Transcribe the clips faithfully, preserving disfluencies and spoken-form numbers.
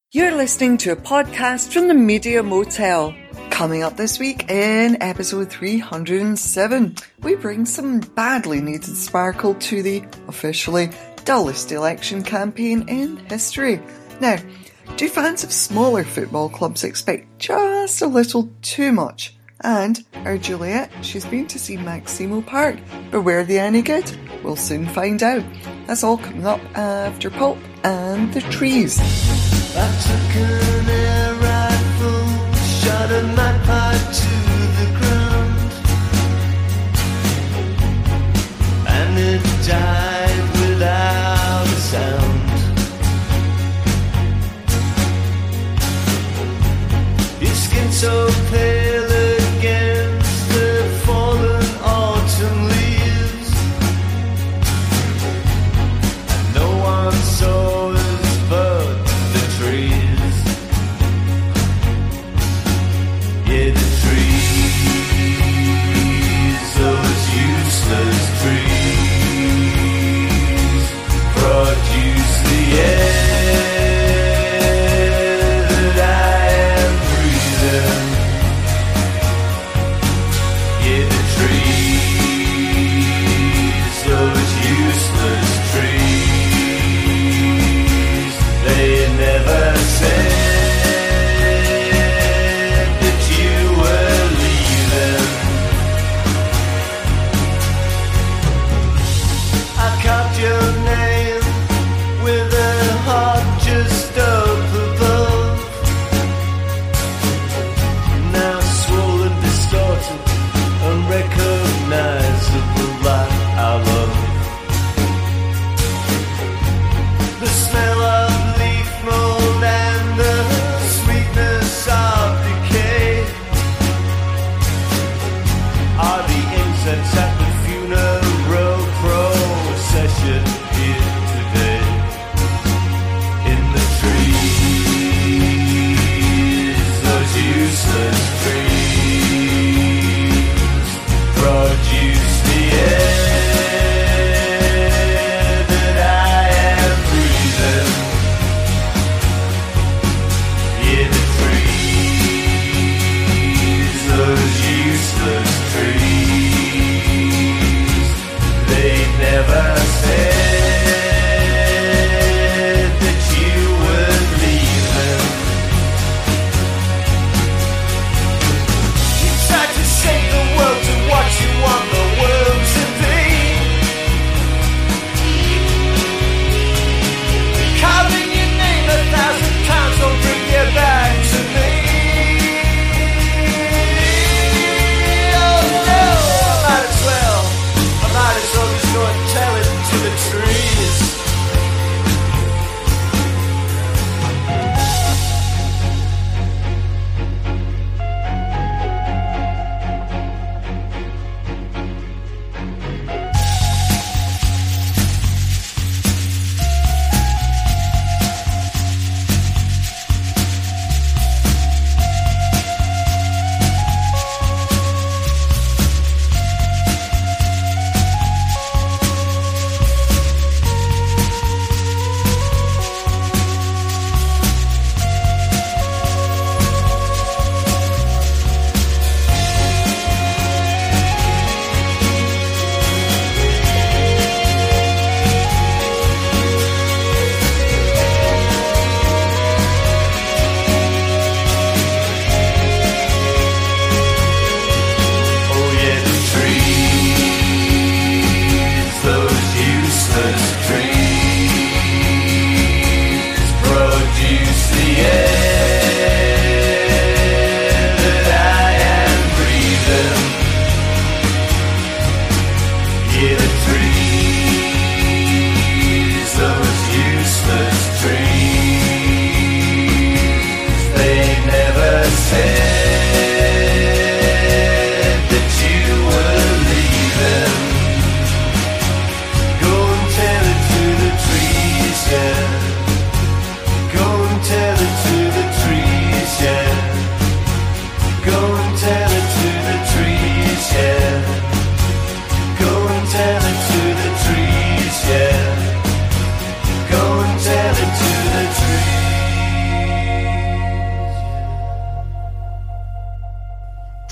You're listening to a podcast from the Media Motel. Coming up this week in episode three hundred seven, we bring some badly needed sparkle to the officially dullest election campaign in history. Now, do fans of smaller football clubs expect just a little too much? And our Juliet, she's been to see Maximo Park, but were they any good? We'll soon find out. That's all coming up after Pulp and the Trees. I took an air rifle, shot a magpie to the ground, and it died without a sound. Your skin so pale against the fallen autumn leaves, and no one saw us but the trees. Yeah, the trees, those useless trees, produce the air that I am breathing. Yeah, the trees, those useless trees, they never said that you were leaving. I carved your name with a heart just up above, now swollen, distorted, unrecognizable like our love. The smell of leaf mold and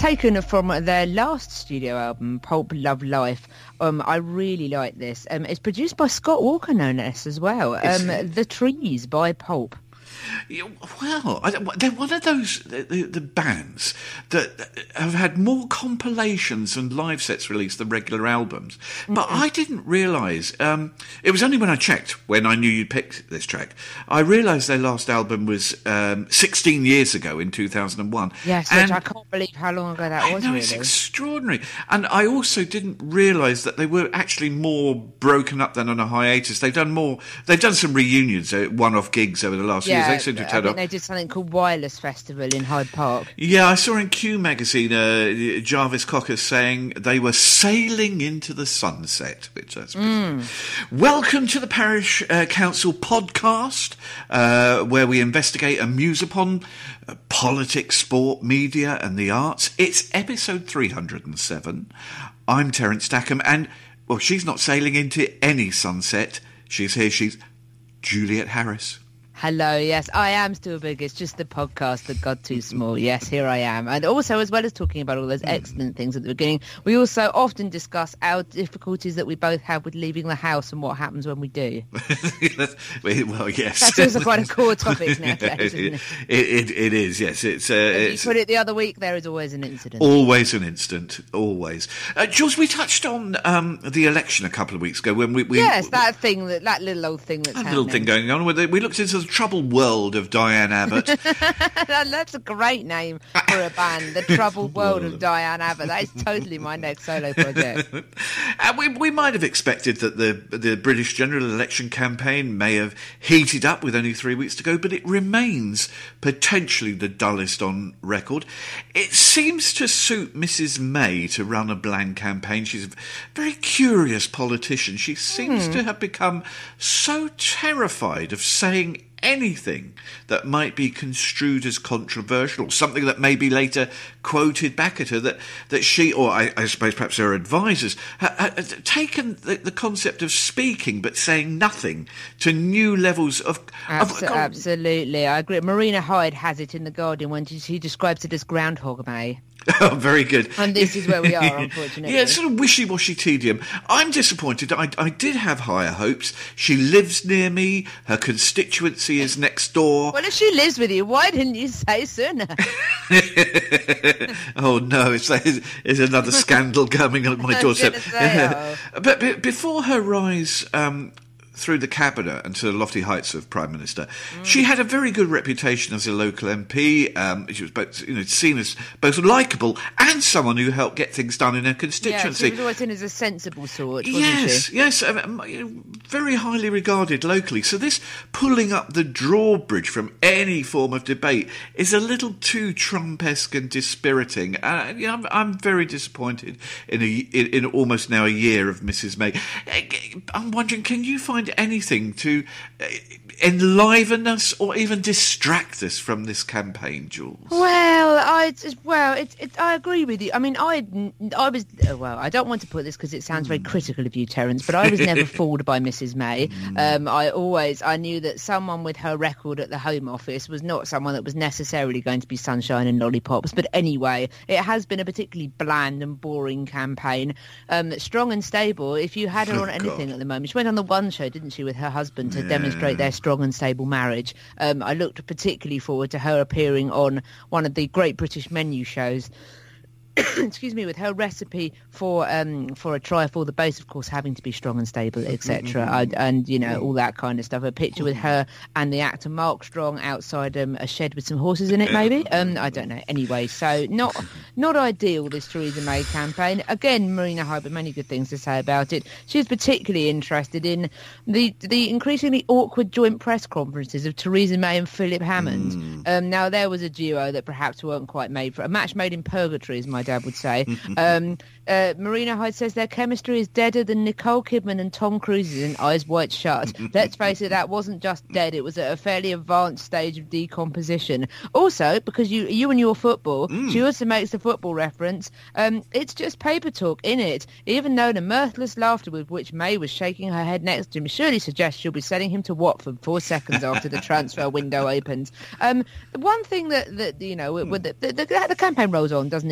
taken from their last studio album, Pulp Love Life. Um, I really like this. Um, it's produced by Scott Walker, no less, as well. Um, The Trees by Pulp. Yeah, well, I don't- they're one of those the, the, the bands that have had more compilations and live sets released than regular albums. But mm-hmm. I didn't realise, um, it was only when I checked, when I knew you'd picked this track, I realised their last album was um, sixteen years ago in two thousand one. Yes, which I can't believe how long ago that I was, know, really. It's extraordinary. And I also didn't realise that they were actually more broken up than on a hiatus. They've done more, they've done some reunions, uh, one-off gigs over the last yeah. few years. They seem to I turn think up. they did something called Wireless Festival in Hyde Park. Yeah, I saw in Q magazine uh, Jarvis Cocker saying they were sailing into the sunset, which that's mm. Welcome to the Parish uh, Council podcast, uh, where we investigate and muse upon uh, politics, sport, media and the arts. It's episode three hundred seven. I'm Terence Stackham, and, well, she's not sailing into any sunset. She's here, she's Juliet Harris. Hello, yes, I am still big. It's just the podcast that got too small. Yes, here I am. And also, as well as talking about all those excellent things at the beginning, we also often discuss our difficulties that we both have with leaving the house and what happens when we do. Well, yes. That's also quite a core topic nowadays, isn't it? It, it, it is, yes. It's, uh, it's, you put it the other week, there is always an incident. Always an incident, always. Uh, Jules, we touched on um, the election a couple of weeks ago when we... we yes, that thing, that, that little old thing that's that happening. little thing going on. Where we looked into the troubled world of Diane Abbott. That's a great name for a band, The Troubled World of Diane Abbott. That is totally my next solo project. And we, we might have expected that the the British general election campaign may have heated up with only three weeks to go, but it remains potentially the dullest on record. It seems to suit Missus May to run a bland campaign. She's a very curious politician. She seems hmm. to have become so terrified of saying anything that might be construed as controversial, something that may be later quoted back at her, that, that she, or I, I suppose perhaps her advisors, had taken the, the concept of speaking but saying nothing to new levels of... Abs- of absolutely, I agree. Marina Hyde has it in The Guardian when she, she describes it as Groundhog May. Oh, very good. And this is where we are, unfortunately. Yeah, it's sort of wishy-washy tedium. I'm disappointed. I, I did have higher hopes. She lives near me. Her constituency is next door. Well, if she lives with you, why didn't you say sooner? Oh, no, it's, it's another scandal coming on my doorstep. Say, oh. But, but before her rise... Um, through the cabinet and to the lofty heights of Prime Minister. Mm. She had a very good reputation as a local M P. Um, she was both, you know, seen as both likeable and someone who helped get things done in her constituency. Yeah, she was always seen as a sensible sort, wasn't yes, she? Yes, um, very highly regarded locally. So this pulling up the drawbridge from any form of debate is a little too Trump-esque and dispiriting. Uh, you know, I'm, I'm very disappointed in, a, in, in almost now a year of Missus May. I'm wondering, can you find anything to enliven us or even distract us from this campaign, Jules? Well, I well, it, it, I agree with you. I mean, I I was well. I don't want to put this because it sounds very critical of you, Terence, but I was never fooled by Missus May. Um, I always I knew that someone with her record at the Home Office was not someone that was necessarily going to be sunshine and lollipops. But anyway, it has been a particularly bland and boring campaign. Um, strong and stable. If you had her Oh, on anything God. at the moment, she went on the One Show, didn't she, with her husband to Yeah. demonstrate their strong and stable marriage. Um, I looked particularly forward to her appearing on one of the Great British Menu shows. Excuse me, with her recipe for um for a trifle, the base of course having to be strong and stable, et cetera, and you know all that kind of stuff. A picture with her and the actor Mark Strong outside um, a shed with some horses in it, maybe. Um, I don't know. Anyway, so not not ideal, this Theresa May campaign. Again, Marina Hyde, but many good things to say about it. She's particularly interested in the the increasingly awkward joint press conferences of Theresa May and Philip Hammond. Mm. Um, now there was a duo that perhaps weren't quite made for a match made in purgatory, as my dad would say. um, uh, Marina Hyde says their chemistry is deader than Nicole Kidman and Tom Cruise's in Eyes Wide Shut. Let's face it, that wasn't just dead, it was at a fairly advanced stage of decomposition. Also, because you you and your football, mm. she also makes the football reference, um, it's just paper talk, innit? Even though the mirthless laughter with which May was shaking her head next to him surely suggests she'll be sending him to Watford four seconds after the transfer window opens. Um, one thing that, that you know, with the, the, the, the campaign rolls on, doesn't it? The polls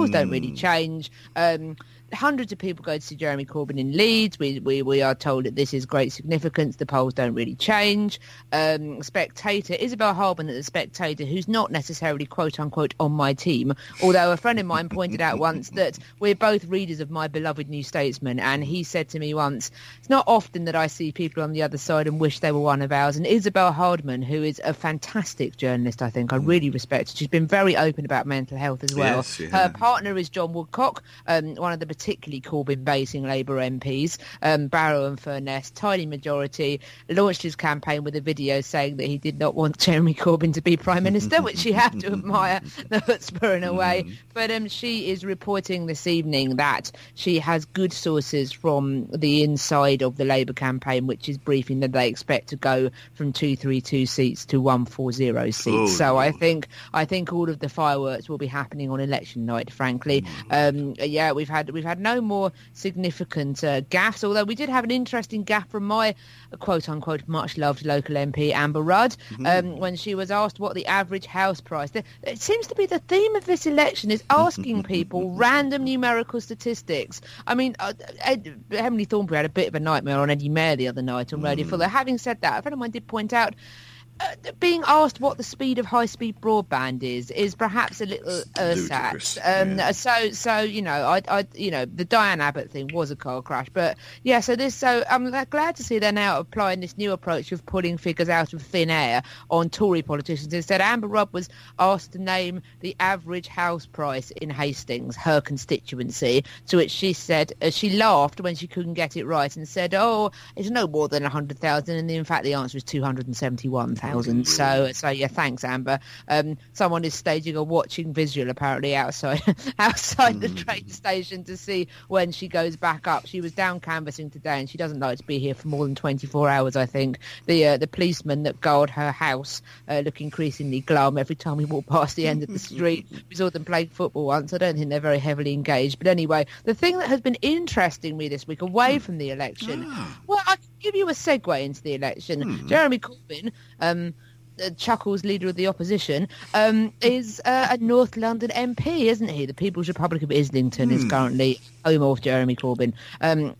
polls don't really change. Um, hundreds of people go to see Jeremy Corbyn in Leeds. We we, we are told that this is great significance. The polls don't really change. Um, Spectator, Isabel Hardman at The Spectator, who's not necessarily quote-unquote on my team, although a friend of mine pointed out once that we're both readers of my beloved New Statesman, and he said to me once, it's not often that I see people on the other side and wish they were one of ours. And Isabel Hardman, who is a fantastic journalist, I think, I really respect her. She's been very open about mental health as well. Yes, yeah. Her partner is John Woodcock, um, one of the particularly Corbyn-basing Labour M Ps, um, Barrow and Furness, tiny majority, launched his campaign with a video saying that he did not want Jeremy Corbyn to be Prime Minister, which you have to admire the chutzpah in a way. Mm. But um, she is reporting this evening that she has good sources from the inside of the Labour campaign, which is briefing that they expect to go from two thirty-two seats to one forty seats. Oh, so I think I think all of the fireworks will be happening on election night, frankly. Um, yeah, we've had we've had no more significant uh, gaffes, although we did have an interesting gaffe from my quote-unquote much-loved local M P, Amber Rudd, mm-hmm. um, when she was asked what the average house price... It seems to be the theme of this election is asking people random numerical statistics. I mean, uh, Ed, Emily Thornberry had a bit of a nightmare on Eddie Mair the other night on Radio mm. Full. Having said that, a friend of mine did point out Uh, being asked what the speed of high-speed broadband is is perhaps a little ersatz. Um, yeah. So, so you know, I, I, you know, the Diane Abbott thing was a car crash, but yeah. So this, so I'm glad to see they're now applying this new approach of pulling figures out of thin air on Tory politicians. Instead, Amber Rudd was asked to name the average house price in Hastings, her constituency, to which she said uh, she laughed when she couldn't get it right and said, "Oh, it's no more than a hundred thousand," and in fact, the answer is two hundred and seventy-one thousand. So, so yeah, thanks, Amber. Um, someone is staging a watching visual apparently outside outside mm. the train station to see when she goes back up. She was down canvassing today, and she doesn't like to be here for more than twenty-four hours. I think the uh, the policemen that guard her house uh, look increasingly glum every time we walk past the end of the street. We saw them playing football once. I don't think they're very heavily engaged. But anyway, the thing that has been interesting me this week, away from the election, ah. well, I can give you a segue into the election. Hmm. Jeremy Corbyn, um, uh, Chuckles, leader of the opposition, um, is uh, a North London M P, isn't he? The People's Republic of Islington hmm. is currently home of Jeremy Corbyn. Um,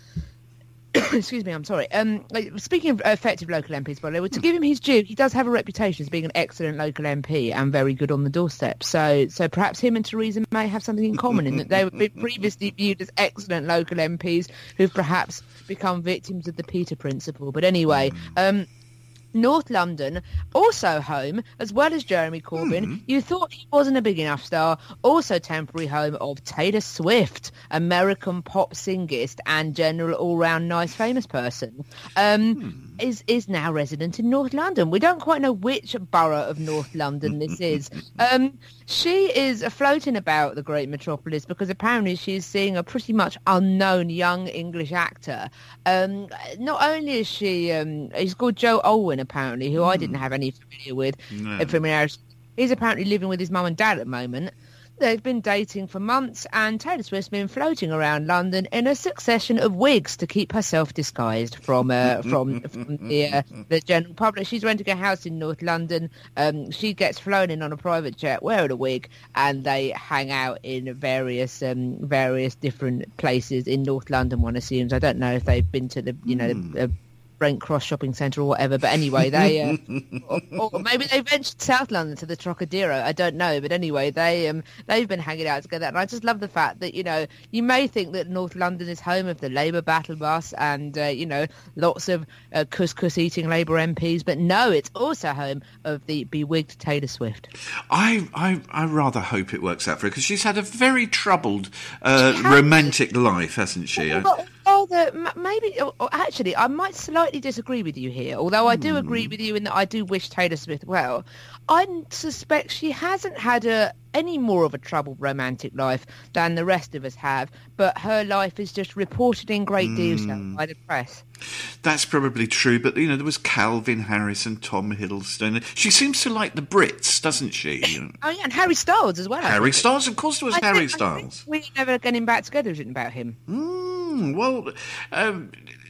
excuse me, I'm sorry. Um, speaking of effective local M Ps, by the way, to give him his due, he does have a reputation as being an excellent local M P and very good on the doorstep. So, so perhaps him and Theresa May have something in common in that they were previously viewed as excellent local M Ps who've perhaps become victims of the Peter principle. But anyway, um, North London, also home, as well as Jeremy Corbyn. Mm. You thought he wasn't a big enough star. Also temporary home of Taylor Swift, American pop singist and general all-round nice famous person, um, mm. is is now resident in North London. We don't quite know which borough of North London this is. Um, she is floating about the great metropolis because apparently she's seeing a pretty much unknown young English actor. Um, not only is she, um, he's called Joe Alwyn, apparently, who mm. I didn't have any familiar with. No. Familiarity. He's apparently living with his mum and dad at the moment. They've been dating for months, and Taylor Swift's been floating around London in a succession of wigs to keep herself disguised from uh, from, from the, uh, the general public. She's renting a house in North London. Um, she gets flown in on a private jet, wearing a wig, and they hang out in various um, various different places in North London. One assumes. I don't know if they've been to the you know. Mm. the, uh, Brent Cross shopping centre or whatever, but anyway, they uh, or, or maybe they ventured South London to the Trocadero. I don't know, but anyway, they um they've been hanging out together, and I just love the fact that you know you may think that North London is home of the Labour battle bus and uh, you know lots of uh, couscous eating Labour M Ps, but no, it's also home of the bewigged Taylor Swift. I I, I rather hope it works out for her because she's had a very troubled uh, romantic life, hasn't she? Well, well, the, maybe or actually, I might slightly disagree with you here, although I do mm. agree with you in that I do wish Taylor Swift well. I suspect she hasn't had a, any more of a troubled romantic life than the rest of us have, but her life is just reported in great mm. detail by the press. That's probably true, but, you know, there was Calvin Harris and Tom Hiddleston. She seems to like the Brits, doesn't she? Oh, yeah, and Harry Styles as well. Harry Styles, of course there was I Harry think, Styles. We're never getting back together, isn't it, about him? Mm, well, um,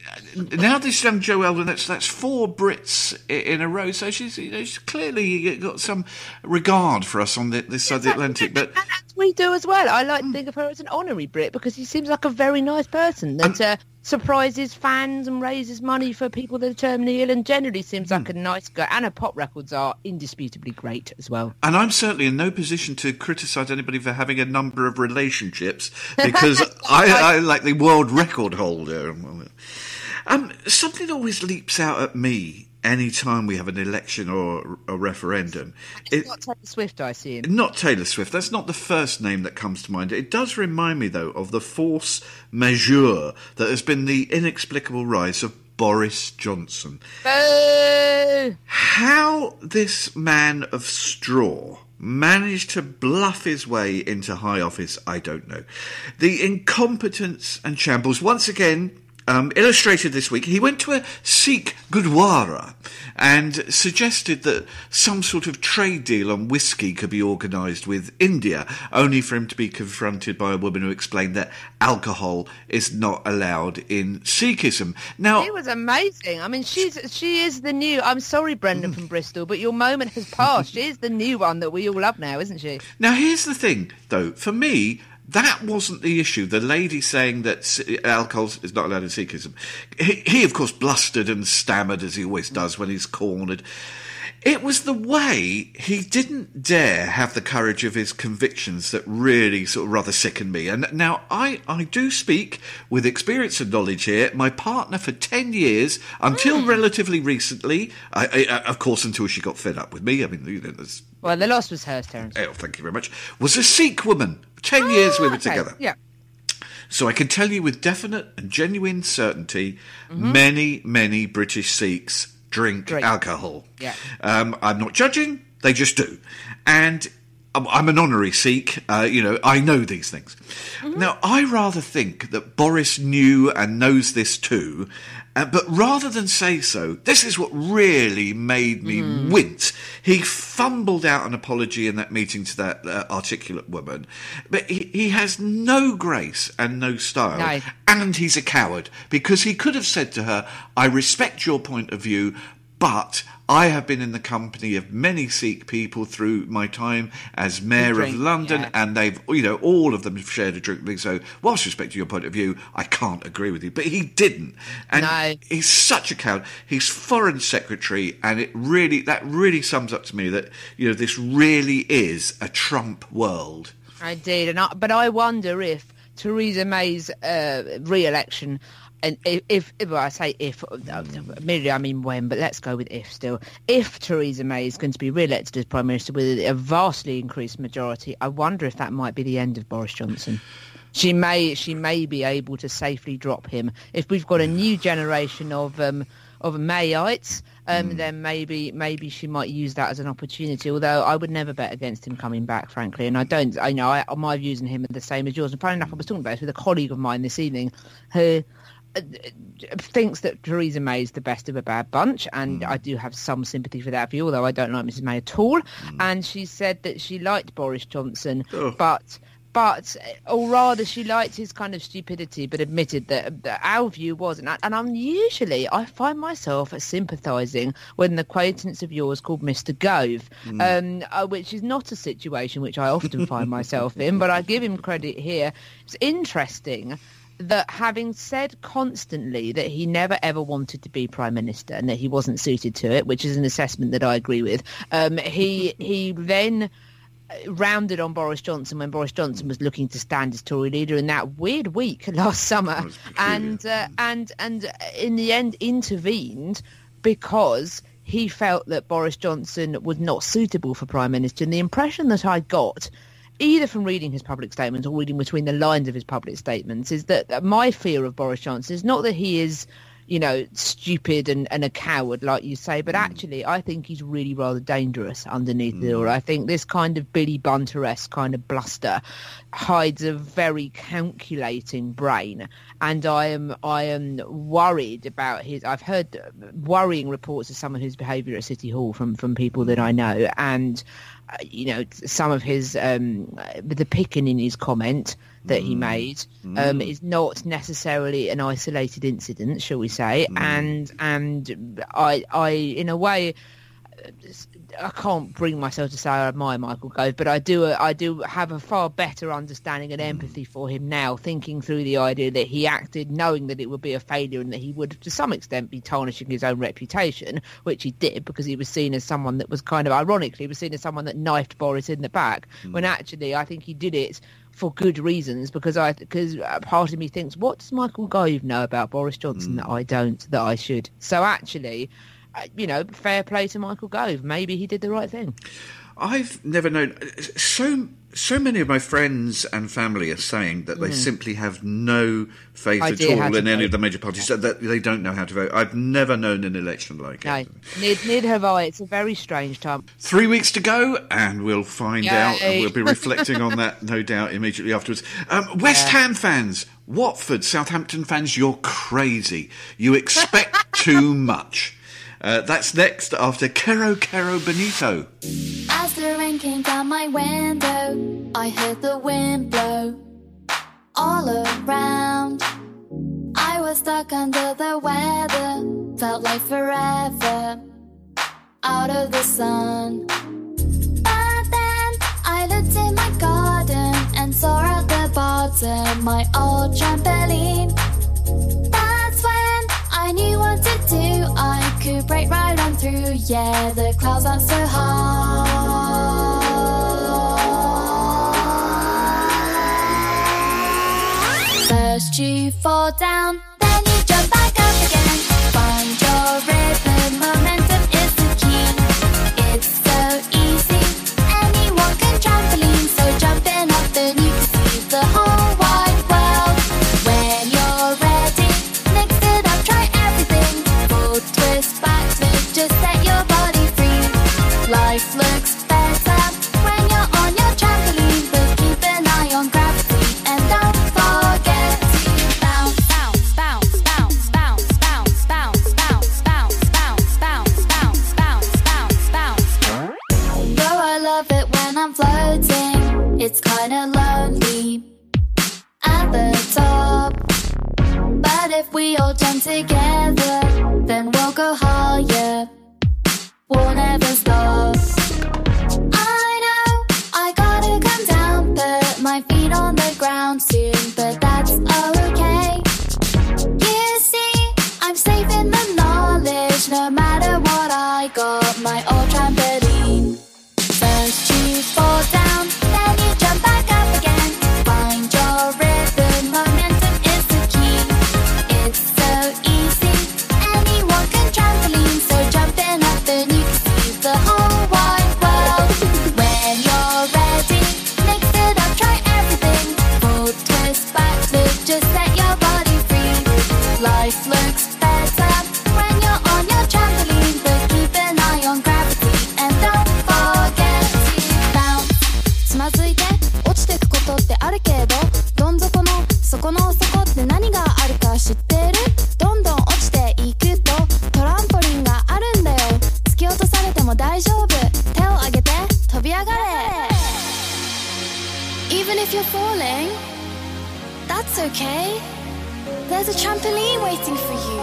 now this young Jo Eldon, that's that's four Brits i- in a row. So she's, you know, she's clearly got some regard for us on the, this side of the Atlantic. But And as we do as well. I like to think of her as an honorary Brit because she seems like a very nice person that uh, surprises fans and raises money for people that are terminally ill, and generally seems like a nice guy. And her pop records are indisputably great as well. and I'm certainly in no position to criticise anybody for having a number of relationships because I, I like the world record holder. Um, something always leaps out at me any time we have an election or a referendum. It, It's not Taylor Swift I see him. not Taylor Swift. That's not the first name that comes to mind. It does remind me, though, of the force majeure that has been the inexplicable rise of Boris Johnson. Boo! How this man of straw managed to bluff his way into high office, I don't know. The incompetence and shambles, once again, um, illustrated this week. He went to a Sikh Gurdwara and suggested that some sort of trade deal on whiskey could be organised with India, only for him to be confronted by a woman who explained that alcohol is not allowed in Sikhism. Now, It was amazing. I mean, she's she is the new. I'm sorry, Brendan from Bristol, but your moment has passed. She is the new one that we all love now, isn't she? Now, here's the thing, though. For me, that wasn't the issue. The lady saying that s- alcohol is not allowed in Sikhism. He, he, of course, blustered and stammered, as he always does when he's cornered. It was the way he didn't dare have the courage of his convictions that really sort of rather sickened me. And now, I, I do speak with experience and knowledge here. My partner for ten years, until relatively recently, I, I, of course, until she got fed up with me. I mean, you know, there's Well, the loss was hers, Terence. Oh, thank you very much. Was a Sikh woman. Ten years we were Okay, together. Yeah. So I can tell you with definite and genuine certainty, many, many British Sikhs drink, Drink. alcohol. Yeah. Um, I'm not judging, they just do. And I'm, I'm an honorary Sikh, uh, you know, I know these things. Now, I rather think that Boris knew and knows this too, uh, but rather than say so, this is what really made me wince. He fumbled out an apology in that meeting to that uh, articulate woman, but he, he has no grace and no style. No. And he's a coward, because he could have said to her, I respect your point of view, but I have been in the company of many Sikh people through my time as mayor drink, of London, yeah. and they've, you know, all of them have shared a drink with me. So, whilst respecting your point of view, I can't agree with you. But he didn't, and No. he's such a coward. He's foreign secretary, and it really, that really sums up to me that, you know, this really is a Trump world. I did, and I, but I wonder if Theresa May's uh, re-election, and if, if, if well, I say if, immediately I mean when, but let's go with if still. If Theresa May is going to be re-elected as Prime Minister with a vastly increased majority, I wonder if that might be the end of Boris Johnson. She may she may be able to safely drop him. If we've got a new generation of um, of Mayites, um, Mm. then maybe maybe she might use that as an opportunity. Although I would never bet against him coming back, frankly. And I don't. I know I, my views on him are the same as yours. And funny enough, I was talking about this with a colleague of mine this evening, who uh, thinks that Theresa May is the best of a bad bunch, and I do have some sympathy for that view, although I don't like Missus May at all. And she said that she liked Boris Johnson, Oh. but. But, or rather, she liked his kind of stupidity, but admitted that, that our view wasn't. And I'm usually, I find myself sympathising with an acquaintance of yours called Mister Gove, um, uh, which is not a situation which I often find myself in, but I give him credit here. It's interesting that having said constantly that he never ever wanted to be Prime Minister and that he wasn't suited to it, which is an assessment that I agree with, um, he he then rounded on Boris Johnson when Boris Johnson was looking to stand as Tory leader in that weird week last summer, and uh, and and in the end intervened because he felt that Boris Johnson was not suitable for Prime Minister. And the impression that I got, either from reading his public statements or reading between the lines of his public statements, is that, that my fear of Boris Johnson is not that he is, you know, stupid and, and a coward, like you say, but actually I think he's really rather dangerous underneath it all. I think this kind of Billy Bunter-esque kind of bluster hides a very calculating brain, and I am I am worried about his. I've heard worrying reports of some of his behaviour at City Hall from, from people that I know, and uh, you know, some of his um, the picking in his comment that he made um, is not necessarily an isolated incident, shall we say? Mm. And and I I in a way. I can't bring myself to say I admire Michael Gove, but I do I do have a far better understanding and empathy for him now, thinking through the idea that he acted knowing that it would be a failure and that he would, to some extent, be tarnishing his own reputation, which he did because he was seen as someone that was kind of, ironically, he was seen as someone that knifed Boris in the back, mm. when actually I think he did it for good reasons, because I because part of me thinks, what does Michael Gove know about Boris Johnson mm. that I don't, that I should? So actually... you know, fair play to Michael Gove. Maybe he did the right thing. I've never known... So so many of my friends and family are saying that they mm. simply have no faith Idea at all in vote. any of the major parties, that they don't know how to vote. I've never known an election like no, it. Neither, neither have I. It's a very strange time. Three weeks to go, and we'll find Yay. out, and we'll be reflecting on that, no doubt, immediately afterwards. Um, West yeah. Ham fans, Watford, Southampton fans, you're crazy. You expect too much. Uh, that's next after Kero Kero Benito. As the rain came down my window, I heard the wind blow all around. I was stuck under the weather, felt like forever out of the sun. But then I looked in my garden and saw at the bottom my old trampoline. That's when I knew what to do. I could break right on through. Yeah, the clouds aren't so high. First you fall down, then you jump back up again. Find your rhythm, momentum is the key. It's so easy, anyone can trampoline. So jumping up, then you can see the whole wide world. When you're ready, mix it up, try everything. Full twist, back flip, just set your body free. Life looks better when you're on your trampoline, but keep an eye on gravity and don't forget to bounce, bounce, bounce, bounce, bounce, bounce, bounce, bounce, bounce, bounce, bounce, bounce, bounce, bounce, bounce. Though I love it when I'm floating, it's kinda lonely at the top. But if we all jump together, then we'll go higher. We'll never stop. I know I gotta come down, put my feet on the ground soon, but that's okay. You see, I'm safe in the knowledge, no matter what I got, my old trampoline. First you fall down, then you jump back up again. Find your rhythm, momentum is the key. It's so easy, anyone can trampoline. So jumping up, then you can see the whole wide world. When you're ready, mix it up, try everything. Full twist, back flip, just set your body free. Life looks better when you're on your trampoline, but keep an eye on gravity and don't forget to bounce. つまずいて落ちてくことってあるけど、どん底の底の底って何があるか知ってる？どんどん落ちていくとトランポリンがあるんだよ。突き落とされても大丈夫。手を上げて飛び上がれ。Even if you're falling, that's okay. There's a trampoline waiting for you.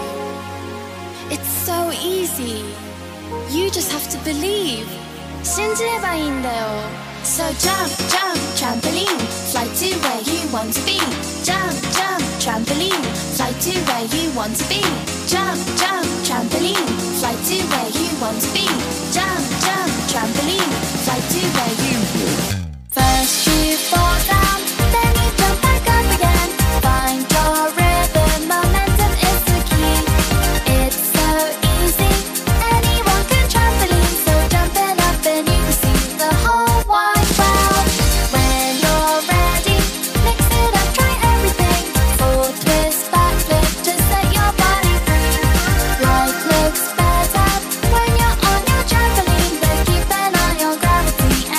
It's so easy. You just have to believe. 信じればいいんだよ。So jump, jump, trampoline, fly to where you want to be. Jump, jump, trampoline, fly to where you want to be. Jump, jump, trampoline, fly to where you want to be. Jump, jump, trampoline, fly to where you. First you fall down, then you jump back up again. Find your rhythm, momentum is the key. It's so easy, anyone can trampoline. So jumping up and you can see the whole wide world. When you're ready, mix it up, try everything. Full twist, back flip, just set your body free. Life looks better when you're on your trampoline, but keep an eye on gravity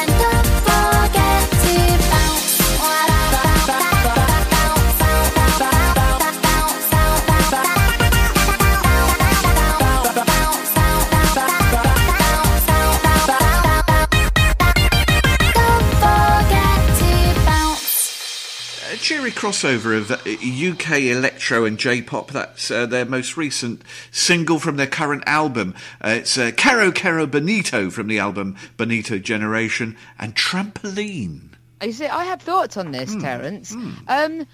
cheery crossover of uh, U K electro and J-pop. That's uh, their most recent single from their current album. Uh, it's uh, Caro Caro Bonito from the album Bonito Generation, and Trampoline. You see, I have thoughts on this, Terence. Um,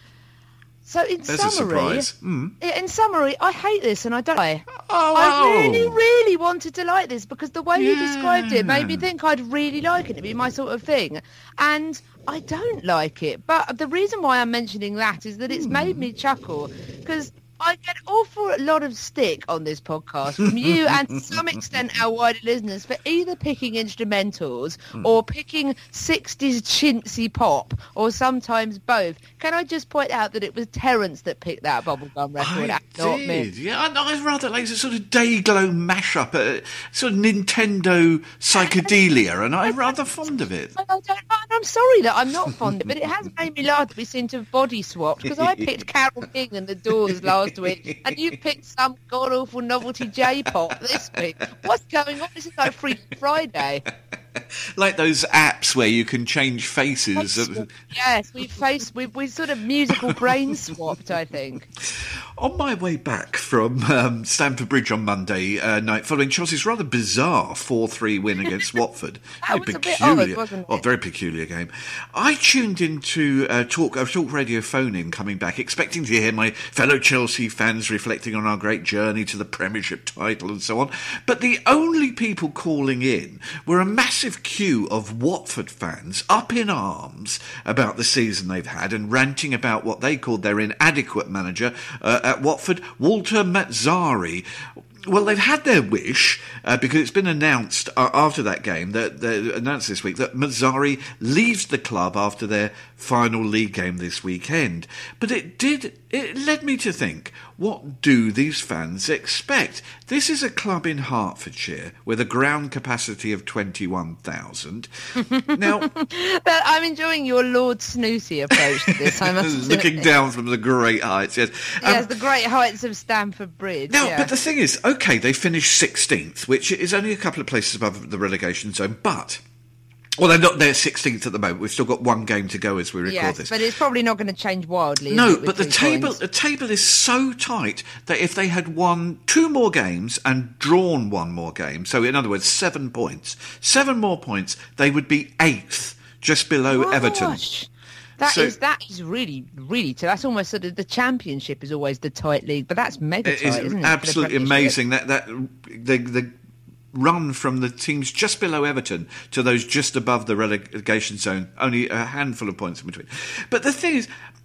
so in There's a summary, surprise. Mm. in summary, I hate this, and I don't. I Oh, really, really wanted to like this because the way you described it made me Yeah. think I'd really like it. It'd be my sort of thing, and I don't like it. But the reason why I'm mentioning that is that it's made me chuckle because I get an awful lot of stick on this podcast from you and to some extent our wider listeners for either picking instrumentals or picking sixties chintzy pop, or sometimes both. Can I just point out that it was Terence that picked that bubblegum record, I and not me? did. Yeah, I, I rather like a sort of Dayglow mashup, a sort of Nintendo psychedelia, and I'm rather fond of it. I don't, and I'm sorry that I'm not fond of it. It has made me laugh that we seem to have body swapped because I picked Carole King and the Doors last week, and you picked some god awful novelty J-pop this week. What's going on? This is like Free Friday. Like those apps where you can change faces. of- Yes, we faced we we sort of musical brain swapped, I think. On my way back from um, Stamford Bridge on Monday uh, night, following Chelsea's rather bizarre four three win against Watford, That very was a bit odd, wasn't oh, it? very peculiar game. I tuned into uh, talk uh, talk radio phone in coming back, expecting to hear my fellow Chelsea fans reflecting on our great journey to the Premiership title and so on. But the only people calling in were a massive queue of Watford fans up in arms about the season they've had and ranting about what they called their inadequate manager uh, at Watford, Walter Mazzari. Well, they've had their wish uh, because it's been announced uh, after that game, that they announced this week that Mazzari leaves the club after their final league game this weekend. But it did, it led me to think, what do these fans expect? This is a club in Hertfordshire with a ground capacity of twenty-one thousand. Now, But I'm enjoying your Lord Snooty approach to this. I must looking admit. down from the great heights, yes. Um, Yes, the great heights of Stamford Bridge. Now, yeah. but the thing is, okay, they finished sixteenth, which is only a couple of places above the relegation zone, but... Well, they're not there sixteenth at the moment. We've still got one game to go as we record yes, this. but it's probably not going to change wildly. is No, it, with but the three table points? the table is so tight that if they had won two more games and drawn one more game, so in other words, seven points, seven more points, they would be eighth, just below Everton. Gosh. That So- is that is really really t- that's almost sort of the Championship is always the tight league, but that's mega It tight, is isn't it? for the absolutely Premiership? amazing that that the the run from the teams just below Everton to those just above the relegation zone, only a handful of points in between. But the thing is,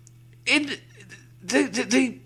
in the the, the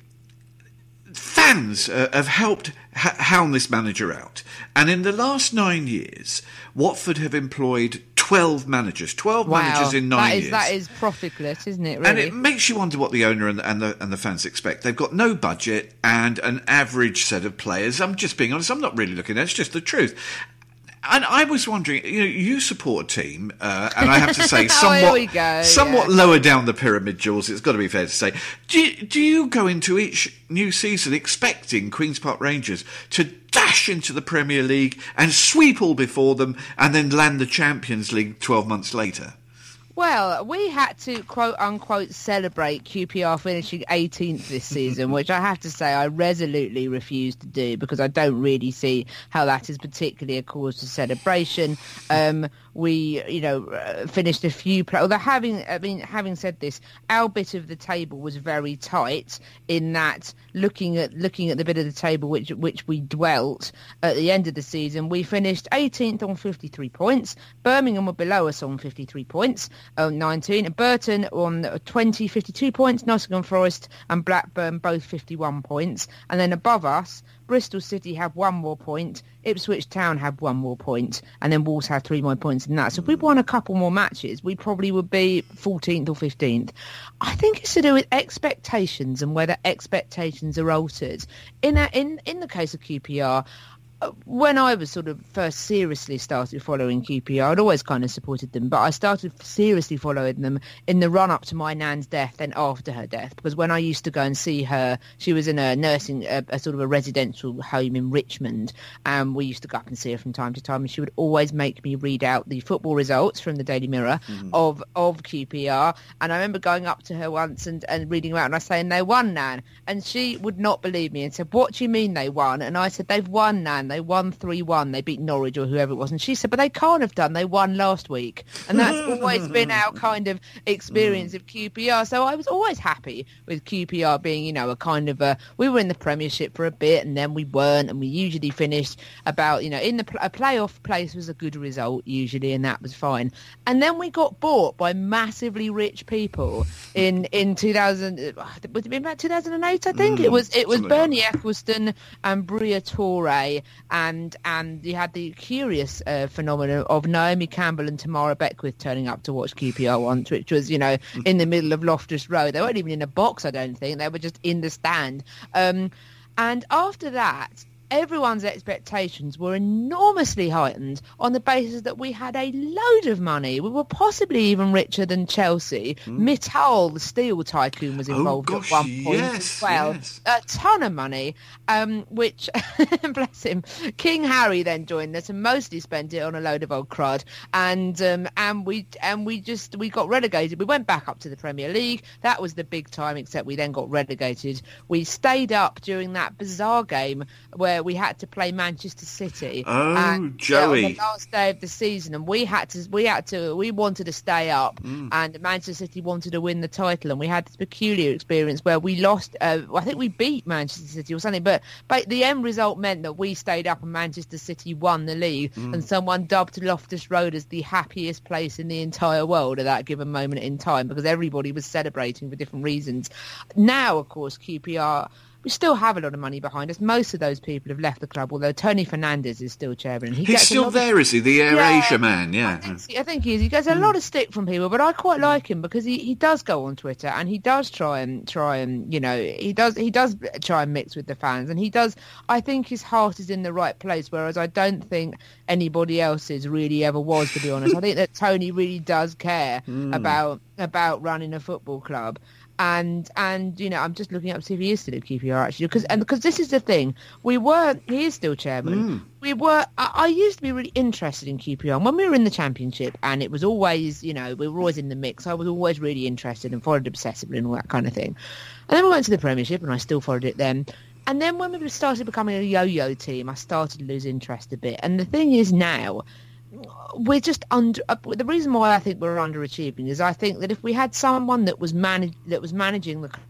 fans uh, have helped ha- hound this manager out, and in the last nine years, Watford have employed twelve managers, twelve Wow, managers in nine that is years. that is profitless, isn't it? Really? And it makes you wonder what the owner and, and the and the fans expect. They've got no budget and an average set of players. I'm just being honest. I'm not really looking at it. It's just the truth. And I was wondering, you know, you support a team, uh, and I have to say, Oh, somewhat, here we go, somewhat yeah. lower down the pyramid, Jules. It's got to be fair to say. Do you, do you go into each new season expecting Queen's Park Rangers to dash into the Premier League and sweep all before them, and then land the Champions League twelve months later? Well, we had to quote unquote celebrate Q P R finishing eighteenth this season, which I have to say I resolutely refuse to do because I don't really see how that is particularly a cause for celebration. Um, we, you know, uh, finished a few. Play- Although having, I mean, having said this, our bit of the table was very tight in that looking at looking at the bit of the table which which we dwelt at the end of the season, we finished eighteenth on fifty-three points. Birmingham were below us on fifty-three points. Um, nineteen. Burton on twenty, fifty-two points. Nottingham Forest and Blackburn both fifty-one points. And then above us, Bristol City have one more point. Ipswich Town have one more point. And then Wolves have three more points than that. So if we won a couple more matches, we probably would be fourteenth or fifteenth. I think it's to do with expectations and whether expectations are altered. In a, in in the case of Q P R, when I was sort of first seriously started following Q P R, I'd always kind of supported them, but I started seriously following them in the run-up to my nan's death, then after her death, because when I used to go and see her, she was in a nursing, a, a sort of a residential home in Richmond, and we used to go up and see her from time to time, and she would always make me read out the football results from the Daily Mirror mm. of, of Q P R, and I remember going up to her once and, and reading them out, and I was saying, they won, Nan, and she would not believe me and said, what do you mean they won? And I said, they've won, Nan. They won three one. They beat Norwich or whoever it was. And she said, but they can't have done. They won last week. And that's always been our kind of experience of Q P R. So I was always happy with Q P R being, you know, a kind of a... We were in the Premiership for a bit and then we weren't. And we usually finished about, you know, in the a playoff place was a good result usually, and that was fine. And then we got bought by massively rich people in, in two thousand... Would it have been about two thousand eight, I think? Mm, it was, it was Bernie like Eccleston and Bria Torre, and and you had the curious uh, phenomenon of Naomi Campbell and Tamara Beckwith turning up to watch Q P R once, which was, you know, in the middle of Loftus Road. They weren't even in a box, I don't think. They were just in the stand. Um, and after that, everyone's expectations were enormously heightened on the basis that we had a load of money. We were possibly even richer than Chelsea. Mm. Mittal, the steel tycoon, was involved oh, gosh, at one point yes, as well. Yes. A ton of money, um, which, bless him, King Harry then joined us and mostly spent it on a load of old crud. And um, and we and we just we got relegated. We went back up to the Premier League. That was the big time, except we then got relegated. We stayed up during that bizarre game where we had to play Manchester City. Oh, and, Joey! Yeah, on the last day of the season, and we had to, we had to, we wanted to stay up, mm. and Manchester City wanted to win the title, and we had this peculiar experience where we lost. Uh, I think we beat Manchester City or something, but but the end result meant that we stayed up and Manchester City won the league, mm. and someone dubbed Loftus Road as the happiest place in the entire world at that given moment in time because everybody was celebrating for different reasons. Now, of course, Q P R. We still have a lot of money behind us. Most of those people have left the club, although Tony Fernandez is still chairman. He He's still there, of... is he? The Air yeah, Asia man, yeah. I think, I think he is. He gets a lot of stick from people, but I quite like him because he, he does go on Twitter and he does try and try and you know he does he does try and mix with the fans, and he does. I think his heart is in the right place, whereas I don't think anybody else's really ever was, to be honest. I think that Tony really does care mm. about about running a football club. And, and you know, I'm just looking up to see if he is still at Q P R, actually. Because and because this is the thing. We were, he is still chairman. Mm. We were, I, I used to be really interested in Q P R. And when we were in the Championship, and it was always, you know, we were always in the mix, I was always really interested and followed obsessively and all that kind of thing. And then we went to the Premiership, and I still followed it then. And then when we started becoming a yo-yo team, I started to lose interest a bit. And the thing is now, we're just under. Uh, the reason why I think we're underachieving is I think that if we had someone that was manage that was managing the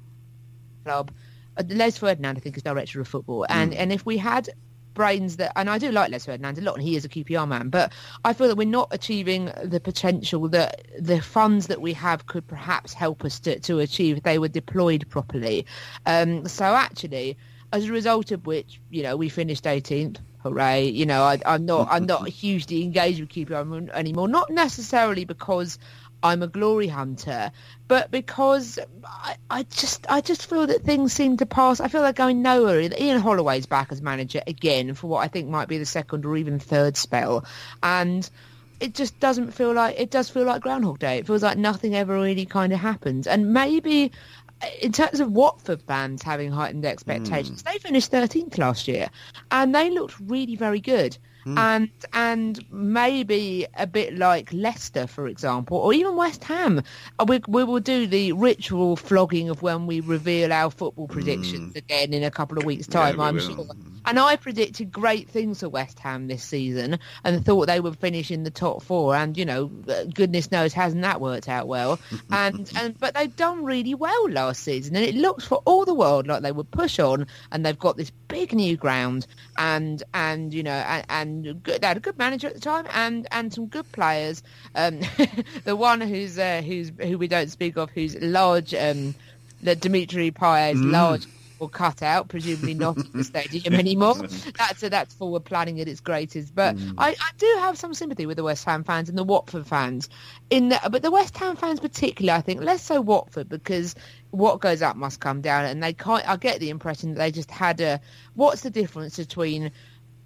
club, uh, Les Ferdinand, I think, is director of football, and mm. and if we had brains that, and I do like Les Ferdinand a lot, and he is a Q P R man, but I feel that we're not achieving the potential that the funds that we have could perhaps help us to, to achieve if they were deployed properly. Um, so actually, as a result of which, you know, we finished eighteenth. Hooray! You know, I, I'm not, I'm not hugely engaged with Q P R anymore. Not necessarily because I'm a glory hunter, but because I, I just, I just feel that things seem to pass. I feel they're going nowhere. Ian Holloway's back as manager again for what I think might be the second or even third spell, and it just doesn't feel like it does feel like Groundhog Day. It feels like nothing ever really kind of happens, and maybe. In terms of Watford fans having heightened expectations, mm. they finished thirteenth last year, and they looked really very good. Mm. And and maybe a bit like Leicester, for example, or even West Ham. We, we will do the ritual flogging of when we reveal our football predictions mm. again in a couple of weeks' time, yeah, I'm will. sure. And I predicted great things for West Ham this season and thought they would finish in the top four. And, you know, goodness knows, hasn't that worked out well? and and But they've done really well last season. And it looks for all the world like they would push on. And they've got this big new ground. And, and you know, and, and good, they had a good manager at the time and, and some good players. Um, the one who's uh, who's who we don't speak of, who's large, um, the Dimitri Payet's mm. large... or cut out, presumably not in the stadium anymore. That's a, that's forward planning at its greatest. But mm. I, I do have some sympathy with the West Ham fans and the Watford fans. In the, but the West Ham fans particularly, I think, less so Watford, because what goes up must come down, and they can't. I get the impression that they just had a. What's the difference between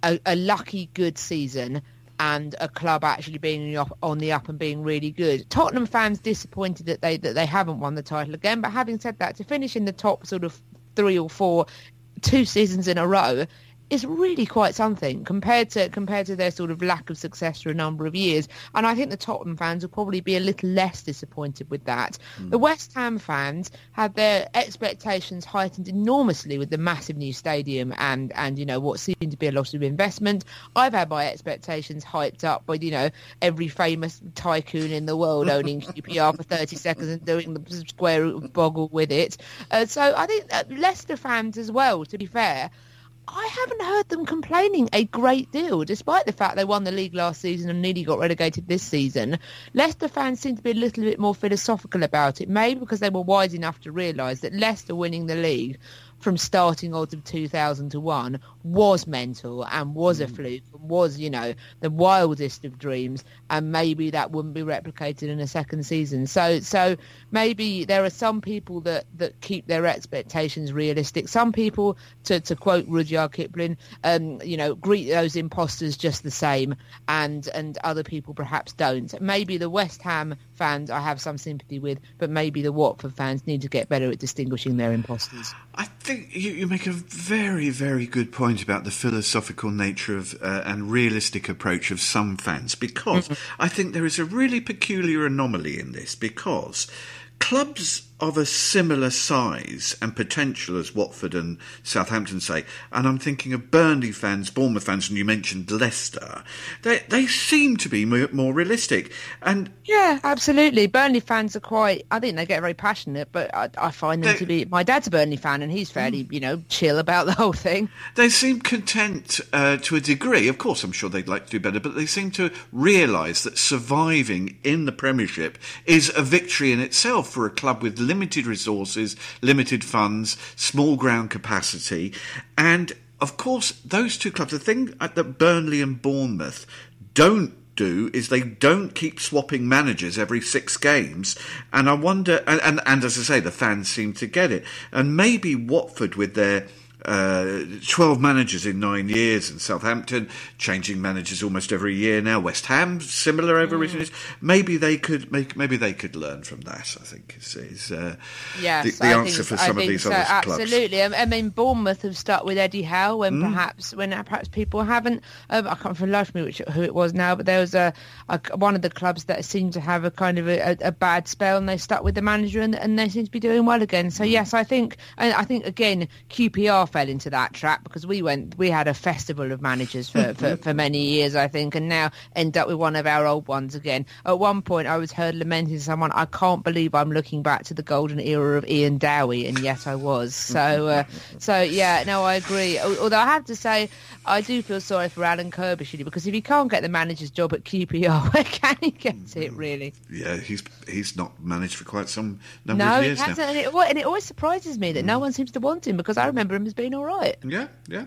a, a lucky good season and a club actually being on the up and being really good. Tottenham fans disappointed that they that they haven't won the title again, but having said that, to finish in the top sort of three or four two seasons in a row is really quite something compared to compared to their sort of lack of success for a number of years. And I think the Tottenham fans will probably be a little less disappointed with that. Mm. The West Ham fans had their expectations heightened enormously with the massive new stadium and, and you know, what seemed to be a lot of investment. I've had my expectations hyped up by, you know, every famous tycoon in the world owning Q P R for thirty seconds and doing the square root of boggle with it. Uh, so I think that Leicester fans as well, to be fair, I haven't heard them complaining a great deal, despite the fact they won the league last season and nearly got relegated this season. Leicester fans seem to be a little bit more philosophical about it, maybe because they were wise enough to realise that Leicester winning the league from starting odds of two thousand to one was mental and was a fluke, was, you know, the wildest of dreams, and maybe that wouldn't be replicated in a second season. So so maybe there are some people that, that keep their expectations realistic. Some people, to, to quote Rudyard Kipling, um, you know, greet those imposters just the same, and, and other people perhaps don't. Maybe the West Ham fans I have some sympathy with, but maybe the Watford fans need to get better at distinguishing their imposters. I think you, you make a very, very good point about the philosophical nature of uh, and realistic approach of some fans, because mm-hmm. I think there is a really peculiar anomaly in this, because clubs of a similar size and potential as Watford and Southampton, say, and I'm thinking of Burnley fans, Bournemouth fans, and you mentioned Leicester, they they seem to be more, more realistic. And yeah, absolutely. Burnley fans are quite, I think they get very passionate, but I, I find them they, to be, my dad's a Burnley fan and he's fairly, you know, chill about the whole thing. They seem content uh, to a degree. Of course, I'm sure they'd like to do better, but they seem to realise that surviving in the Premiership is a victory in itself for a club with limited resources, limited funds, small ground capacity. And, of course, those two clubs, the thing that Burnley and Bournemouth don't do is they don't keep swapping managers every six games. And I wonder, and, and, and as I say, the fans seem to get it. And maybe Watford with their Uh, twelve managers in nine years, and Southampton changing managers almost every year now. West Ham similar over recent years. Maybe they could make. Maybe they could learn from that. I think is, is uh, yes, the, the answer think, for some of these so, other clubs. Absolutely. I mean, Bournemouth have stuck with Eddie Howe when mm. perhaps when perhaps people haven't. Um, I can't for the life of me which who it was now, but there was a, a one of the clubs that seemed to have a kind of a, a bad spell, and they stuck with the manager, and, and they seem to be doing well again. So yes, I think I think again Q P R fell into that trap because we went we had a festival of managers for, for, for many years, I think, and now end up with one of our old ones again. At one point I was heard lamenting to someone, I can't believe I'm looking back to the golden era of Ian Dowie, and yet I was. So uh, so yeah, no, I agree. Although I have to say I do feel sorry for Alan Kirbishley, because if he can't get the manager's job at Q P R, where can he get it, really? Yeah, he's he's not managed for quite some number no, of years he hasn't, now. And it, and it always surprises me that mm. no one seems to want him, because I remember him as being all right. Yeah, yeah.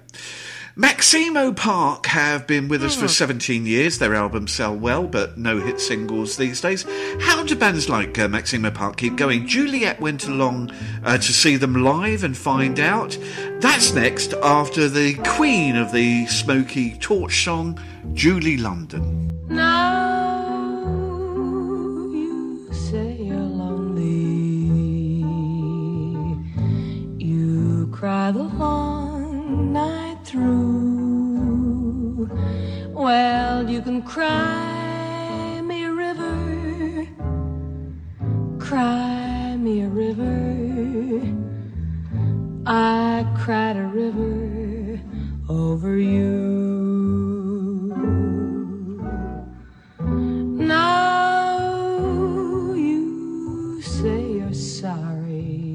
Maximo Park have been with us mm. for seventeen years. Their albums sell well, but no hit singles these days. How do bands like uh, Maximo Park keep going? Juliet went along uh, to see them live and find out. That's next after the queen of the smoky torch song, Julie London. Now you say you're lonely, you cry the long night through. Well, you can cry me a river, cry me a river. I cried a river over you. Now you say you're sorry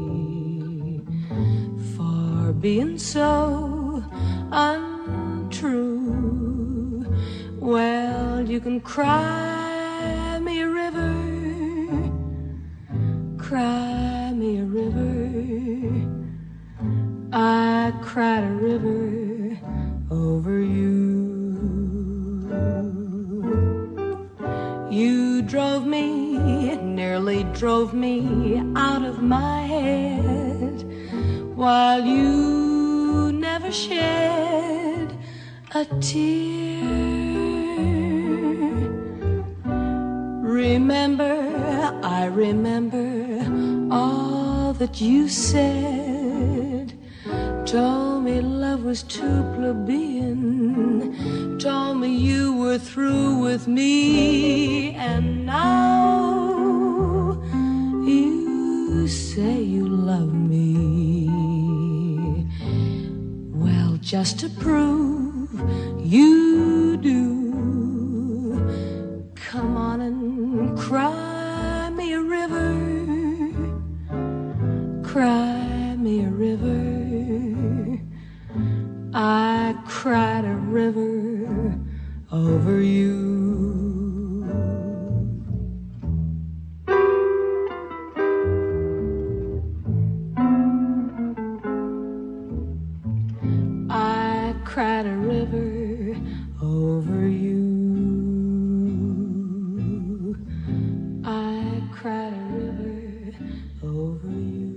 for being so untrue. Well, you can cry me a river, cry me a river. I cried a river over you. You drove me, nearly drove me out of my head, while you never shed a tear. Remember, I remember all that you said. Told me love was too plebeian. Told me you were through with me. And now you say you love me. Well, just to prove you do, come on and cry me a river. Cry me a river. I cried a river over you. I cried a river over you. I cried a river over you.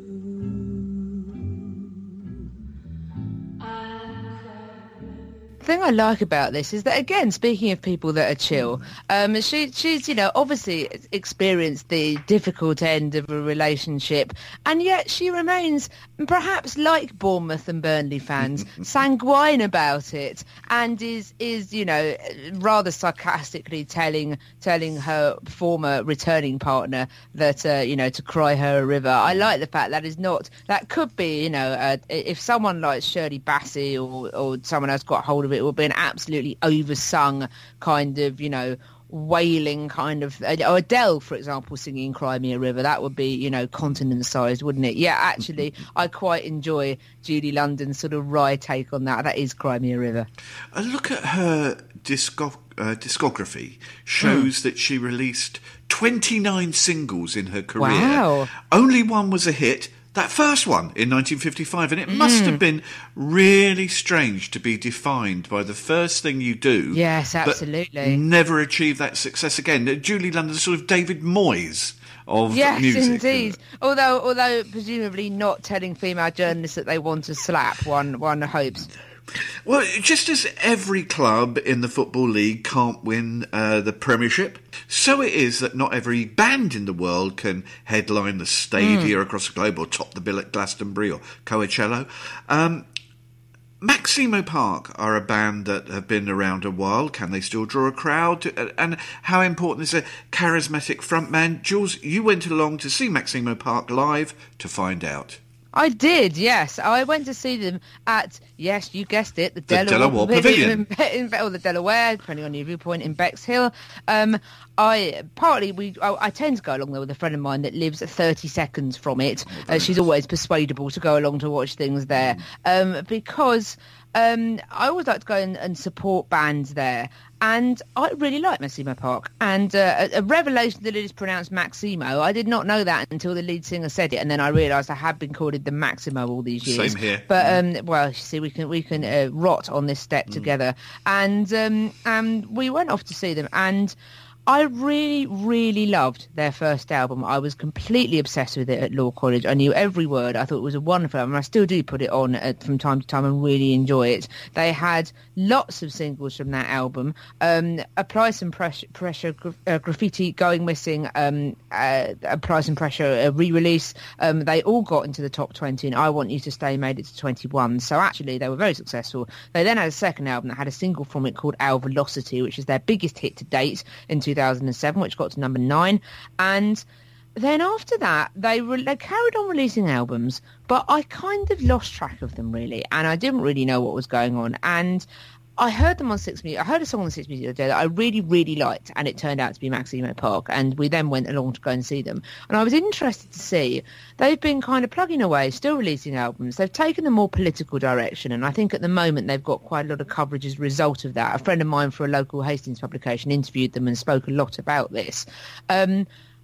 The thing I like about this is that, again, speaking of people that are chill, um, she, she's, you know, obviously experienced the difficult end of a relationship, and yet she remains, perhaps like Bournemouth and Burnley fans, sanguine about it, and is, is you know, rather sarcastically telling telling her former returning partner that, uh, you know, to cry her a river. I like the fact that is not, that could be, you know, uh, if someone like Shirley Bassey or, or someone else got hold of it, it would be an absolutely oversung kind of, you know, wailing kind of, or Adele, for example, singing Cry Me a River. That would be, you know, continent-sized, wouldn't it? Yeah, actually, I quite enjoy Julie London's sort of wry take on that. That is Cry Me a River. A look at her discog- uh, discography shows mm. that she released twenty-nine singles in her career. Wow. Only one was a hit. That first one in nineteen fifty-five, and it mm. must have been really strange to be defined by the first thing you do. Yes, absolutely. But never achieve that success again. Julie London, sort of David Moyes of yes, music. Yes, indeed. Although, although presumably not telling female journalists that they want to slap, one one hopes. Well, just as every club in the Football League can't win uh, the Premiership, so it is that not every band in the world can headline the stadia mm. across the globe or top the bill at Glastonbury or Coachella. Um, Maximo Park are a band that have been around a while. Can they still draw a crowd? And how important is a charismatic frontman? Jules, you went along to see Maximo Park live to find out. I did, yes. I went to see them at, yes, you guessed it, the, the Delaware, Delaware Pavilion. Pavilion. In, in, or the Delaware, depending on your viewpoint, in Bexhill. Um, I partly, we I, I tend to go along there with a friend of mine that lives thirty seconds from it. Uh, she's always persuadable to go along to watch things there um, because um, I always like to go and, and support bands there. And I really like Maximo Park. And uh, a, a revelation that it is pronounced Maximo. I did not know that until the lead singer said it, and then I realised I had been called it the Maximo all these years. Same here. But um, well, you see, we can we can uh, rot on this step mm. together. And um, um, we went off to see them, and I really, really loved their first album. I was completely obsessed with it at Law College. I knew every word. I thought it was a wonderful album. I still do put it on uh, from time to time and really enjoy it. They had lots of singles from that album. Um, Apply Some Pressure, pressure gra- uh, Graffiti, Going Missing, um, uh, Apply Some Pressure, uh, re-release. Um, they all got into the top twenty, and I Want You to Stay made it to twenty-one. So actually, they were very successful. They then had a second album that had a single from it called Our Velocity, which is their biggest hit to date in two thousand seven, which got to number nine. And then after that, they, re- they carried on releasing albums, but I kind of lost track of them, really, and I didn't really know what was going on. And I heard them on Six Music. I heard a song on Six Music the other day that I really, really liked, and it turned out to be Maximo Park, and we then went along to go and see them. And I was interested to see, they've been kind of plugging away, still releasing albums. They've taken a more political direction, and I think at the moment they've got quite a lot of coverage as a result of that. A friend of mine for a local Hastings publication interviewed them and spoke a lot about this. Um,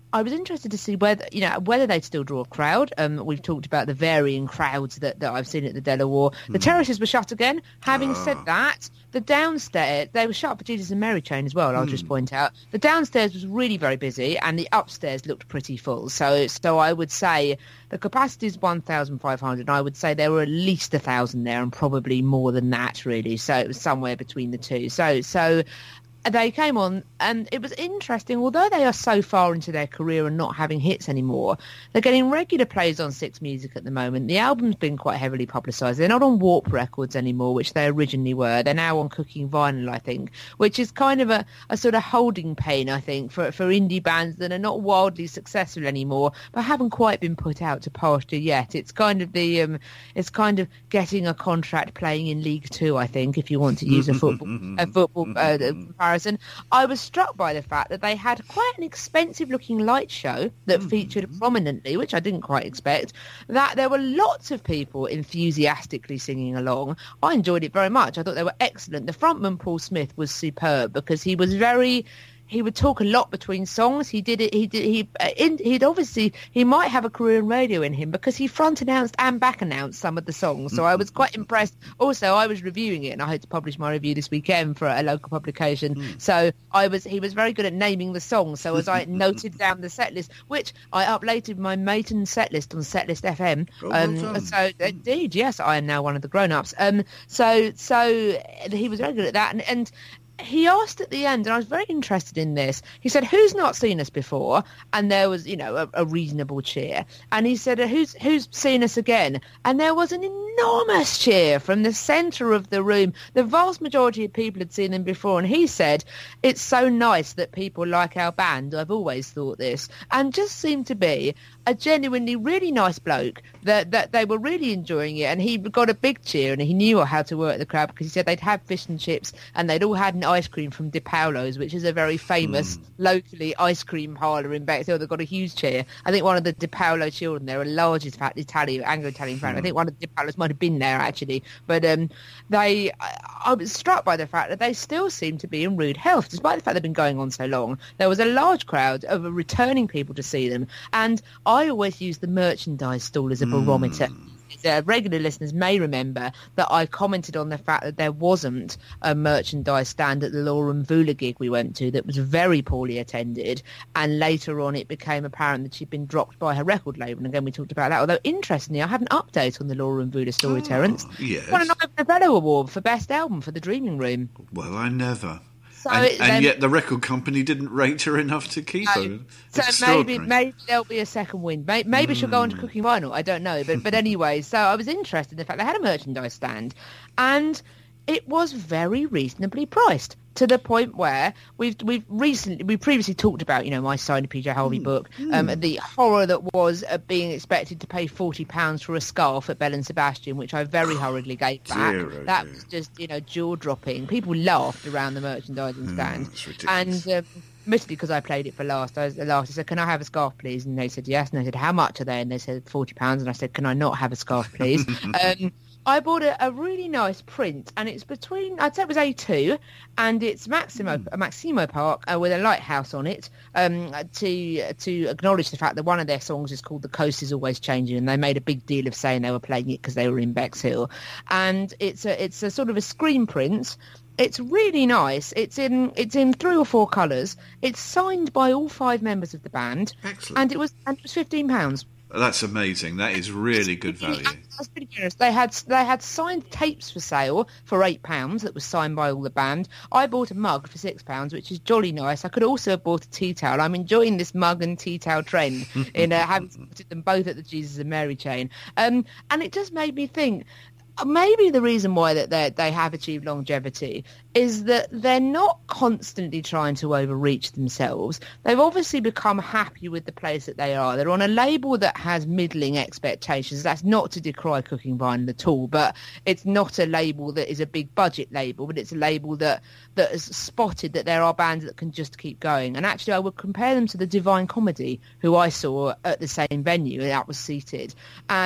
I was interested to see whether, you know, whether they'd still draw a crowd. Um, we've talked about the varying crowds that, that I've seen at the Delaware. The terraces were shut again. Having said that, the downstairs, they were shut for Jesus and Mary Chain as well, I'll just point out. The downstairs was really very busy and the upstairs looked pretty full. So so I would say the capacity is one thousand five hundred, and I would say there were at least one thousand there and probably more than that, really. So it was somewhere between the two. So so... They came on, and it was interesting. Although they are so far into their career and not having hits anymore, they're getting regular plays on Six Music at the moment. The album's been quite heavily publicised. They're not on Warp Records anymore, which they originally were. They're now on Cooking Vinyl, I think, which is kind of a, a sort of holding pain, I think, for, for indie bands that are not wildly successful anymore, but haven't quite been put out to pasture yet. It's kind of the, um, it's kind of getting a contract playing in League Two, I think, if you want to use a football, a football uh, comparison. I was struck by the fact that they had quite an expensive-looking light show that mm. featured prominently, which I didn't quite expect, that there were lots of people enthusiastically singing along. I enjoyed it very much. I thought they were excellent. The frontman, Paul Smith, was superb because he was very... He would talk a lot between songs. He did it. He did. He. Uh, in, he'd obviously. He might have a career in radio in him because he front announced and back announced some of the songs. So I was quite impressed. Also, I was reviewing it, and I hope to publish my review this weekend for a local publication. Mm. So I was. He was very good at naming the songs. So as I noted down the set list, which I uploaded my maiden set list on Setlist F M. Oh, um, well done. so indeed, yes, I am now one of the grown-ups. Um. So so he was very good at that, and and. He asked at the end, and I was very interested in this, he said, who's not seen us before? And there was, you know, a, a reasonable cheer. And he said, who's who's seen us again? And there was an enormous cheer from the centre of the room. The vast majority of people had seen them before. And he said, it's so nice that people like our band. I've always thought this. And just seemed to be a genuinely really nice bloke, that, that they were really enjoying it. And he got a big cheer, and he knew how to work the crowd because he said they'd had fish and chips and they'd all had an ice cream from Di Paolo's, which is a very famous mm. locally ice cream parlour in Bexhill. They've got a huge cheer. I think one of the Di Paolo children, they're a large Italian, Anglo-Italian family. Mm. I think one of the Di Paolo's might have been there actually. But um, they, I, I was struck by the fact that they still seem to be in rude health, despite the fact they've been going on so long. There was a large crowd of returning people to see them, and I always use the merchandise stall as a barometer. Mm. Uh, regular listeners may remember that I commented on the fact that there wasn't a merchandise stand at the Laura Mvula gig we went to that was very poorly attended, and later on it became apparent that she'd been dropped by her record label, and again we talked about that. Although interestingly, I had an update on the Laura Mvula story, oh, Terence. Yes. Won an Ivor Novello Award for Best Album for The Dreaming Room. Well, I never. So and, it, and then, yet the record company didn't rate her enough to keep no, her. So maybe maybe there'll be a second wind. Maybe, maybe mm. she'll go on to Cooking Vinyl. I don't know. But but anyway, so I was interested in the fact they had a merchandise stand, and it was very reasonably priced, to the point where we've we've recently we previously talked about, you know, my signed P J Harvey mm. book, um, mm. the horror that was uh, being expected to pay forty pounds for a scarf at Bell and Sebastian, which I very hurriedly gave back. Dear, oh that dear. was just, you know, jaw dropping. People laughed around the merchandising stand, mm, and. Um, Mostly because I played it for last. I was last. I said, "Can I have a scarf, please?" And they said, "Yes." And I said, "How much are they?" And they said, forty pounds. And I said, "Can I not have a scarf, please?" um, I bought a, a really nice print, and it's between, I'd say it was A two, and it's Maximo, mm. Maximo Park uh, with a lighthouse on it, um, to to acknowledge the fact that one of their songs is called "The Coast Is Always Changing," and they made a big deal of saying they were playing it because they were in Bexhill, and it's a it's a sort of a screen print. It's really nice. It's in it's in three or four colours. It's signed by all five members of the band. Excellent. And it was and it was fifteen pounds. That's amazing. That is really good value. That's pretty generous. They had they had signed tapes for sale for eight pounds that was signed by all the band. I bought a mug for six pounds, which is jolly nice. I could also have bought a tea towel. I'm enjoying this mug and tea towel trend in uh, having spotted them both at the Jesus and Mary chain. Um, and it just made me think, maybe the reason why that they they have achieved longevity is that they're not constantly trying to overreach themselves. They've obviously become happy with the place that they are. They're on a label that has middling expectations. That's not to decry Cooking Vinyl at all, but it's not a label that is a big budget label, but it's a label that, that has spotted that there are bands that can just keep going. And actually I would compare them to the Divine Comedy, who I saw at the same venue, and that was Seated. And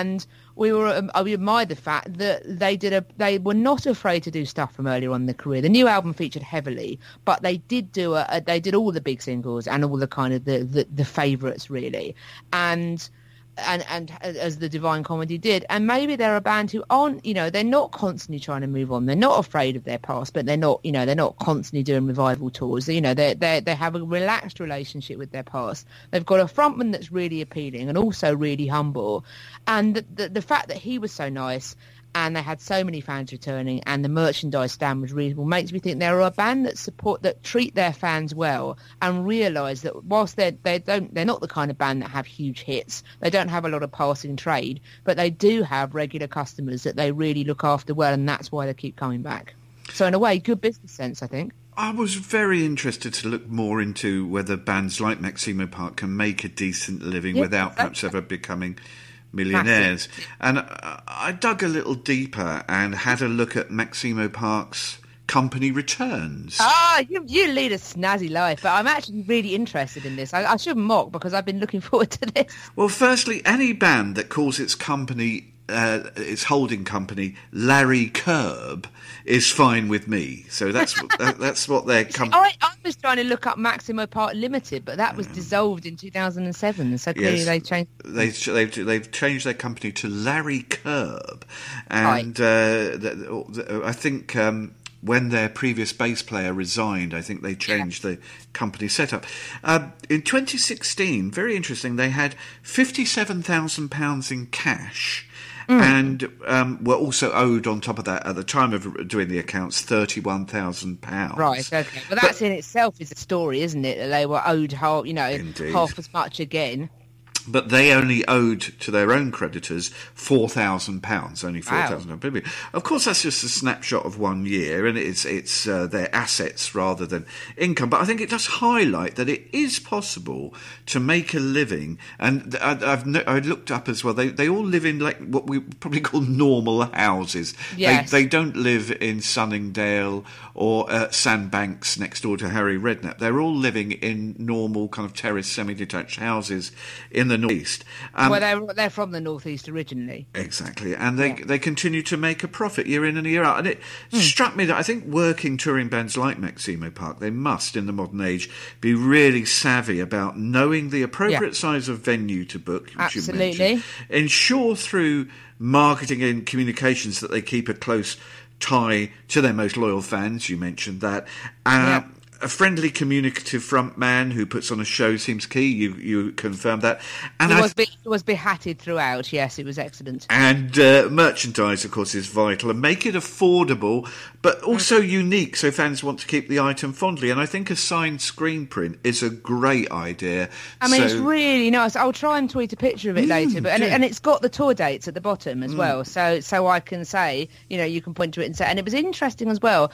we were um, we admired the fact that they did a they were not afraid to do stuff from earlier on in their career. The new album featured heavily, but they did do a, a they did all the big singles and all the kind of the the, the favourites really, and. And and as the Divine Comedy did, and maybe they're a band who aren't, you know, they're not constantly trying to move on. They're not afraid of their past, but they're not, you know, they're not constantly doing revival tours. You know, they they they have a relaxed relationship with their past. They've got a frontman that's really appealing and also really humble, and the the, the fact that he was so nice. And they had so many fans returning, and the merchandise stand was reasonable. Makes me think they're a band that support, that treat their fans well, and realise that whilst they they don't, they're not the kind of band that have huge hits. They don't have a lot of passing trade, but they do have regular customers that they really look after well, and that's why they keep coming back. So in a way, good business sense, I think. I was very interested to look more into whether bands like Maximo Park can make a decent living Yeah, without perhaps ever becoming millionaires. And I dug a little deeper and had a look at Maximo Park's company returns. Ah, you, you lead a snazzy life, but I'm actually really interested in this. I, I shouldn't mock because I've been looking forward to this. Well, firstly, any band that calls its company, uh, its holding company, Larry Curb, is fine with me. So that's that, that's what their company. I, I was trying to look up Maximo Park Limited, but that was dissolved in two thousand seven. So clearly Yes. they changed. They, they've, they've changed their company to Larry Curb. And uh, th- th- I think um, when their previous bass player resigned, I think they changed the company setup. Uh, in twenty sixteen, very interesting, they had fifty-seven thousand pounds in cash. Mm. And um, were also owed, on top of that, at the time of doing the accounts, thirty-one thousand pounds. Right, okay. Well, that's but, in itself is a story, isn't it? That they were owed half, you know, Indeed. half as much again. But they only owed to their own creditors four thousand pounds, only four thousand pounds. Wow. Of course, that's just a snapshot of one year, and it's it's uh, their assets rather than income. But I think it does highlight that it is possible to make a living. And I, I've no, I looked up as well. They they all live in like what we probably call normal houses. Yes. They they don't live in Sunningdale or uh, Sandbanks next door to Harry Redknapp. They're all living in normal kind of terrace, semi-detached houses in the northeast. Um, well, they're, they're from the northeast originally. Exactly, and they yeah. they continue to make a profit year in and year out. And it mm. struck me that I think working touring bands like Maximo Park, they must, in the modern age, be really savvy about knowing the appropriate yeah. size of venue to book, which Absolutely. you mentioned. Ensure through marketing and communications that they keep a close tie to their most loyal fans. You mentioned that. Uh, yeah. A friendly, communicative front man who puts on a show seems key. You you confirmed that. And he was, be, he was behatted throughout. Yes, it was excellent. And uh, merchandise, of course, is vital. And make it affordable, but also mm. unique, so fans want to keep the item fondly. And I think a signed screen print is a great idea. I mean, so, it's really nice. I'll try and tweet a picture of it mm, later. But and, yeah. it, and it's got the tour dates at the bottom as mm. well. So so I can say, you know, you can point to it and say. And it was interesting as well.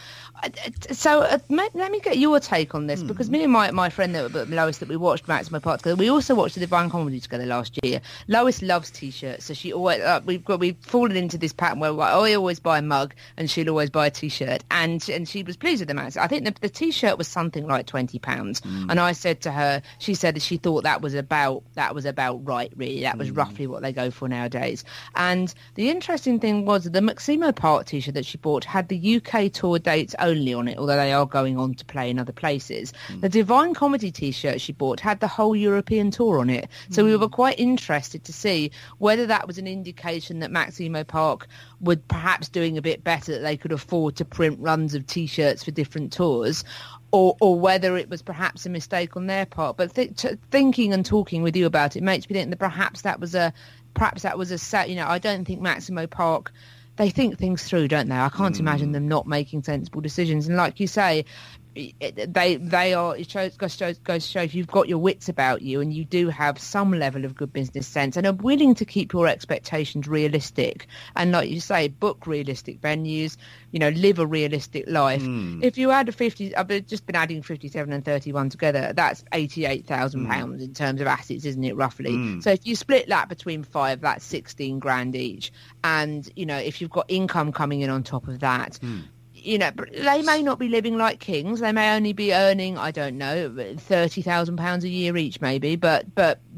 So uh, let me get your take on this, mm. because me and my, my friend that, Lois, that we watched Maximo Park together, we also watched the Divine Comedy together last year. Lois loves t-shirts, so she always uh, we've got we've fallen into this pattern where like, I always buy a mug and she'll always buy a t-shirt, and and she was pleased with the Max. I think the, the t-shirt was something like twenty pounds, mm. and I said to her, she said that she thought that was about that was about right, really. That was mm. roughly what they go for nowadays. And the interesting thing was the Maximo Park t-shirt that she bought had the U K tour dates only on it, although they are going on to play in other places. Mm. The Divine Comedy t-shirt she bought had the whole European tour on it. So mm. we were quite interested to see whether that was an indication that Maximo Park would perhaps doing a bit better, that they could afford to print runs of t-shirts for different tours, or or whether it was perhaps a mistake on their part. But th- t- thinking and talking with you about it makes me think that perhaps that was a perhaps that was a set. You know, I don't think Maximo Park, they think things through, don't they? I can't mm. imagine them not making sensible decisions. And like you say, they they are, it shows, goes, shows, goes to show if you've got your wits about you and you do have some level of good business sense and are willing to keep your expectations realistic, and like you say, book realistic venues, you know, live a realistic life. Mm. If you add a fifty, I've just been adding fifty-seven and thirty-one together, that's eighty-eight thousand mm. pounds in terms of assets, isn't it, roughly? Mm. So if you split that between five, that's sixteen grand each. And, you know, if you've got income coming in on top of that, mm. you know, they may not be living like kings. They may only be earning, I don't know, thirty thousand pounds a year each, maybe. But but